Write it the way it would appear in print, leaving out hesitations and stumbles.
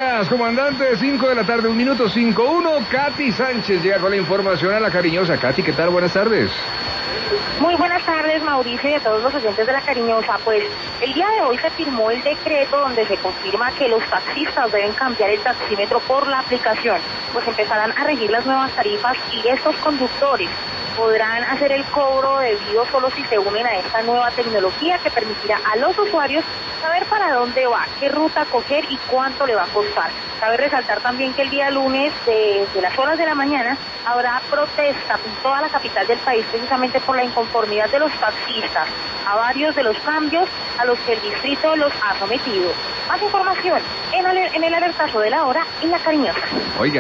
Comandante, 5 de la tarde, 1:51. Katy Sánchez llega con la información a La Cariñosa. Katy, ¿qué tal? Buenas tardes. Muy buenas tardes, Mauricio, y a todos los oyentes de La Cariñosa. Pues el día de hoy se firmó el decreto donde se confirma que los taxistas deben cambiar el taxímetro por la aplicación, pues empezarán a regir las nuevas tarifas y estos conductores podrán hacer el cobro debido solo si se unen a esta nueva tecnología que permitirá a los usuarios saber para dónde va, qué ruta coger y cuánto le va a costar. Cabe resaltar también que el día lunes, desde las horas de la mañana, habrá protesta en toda la capital del país precisamente por la inconformidad de los taxistas a varios de los cambios a los que el distrito los ha sometido. Más información en el alertazo de la hora en La Cariñosa. Oiga.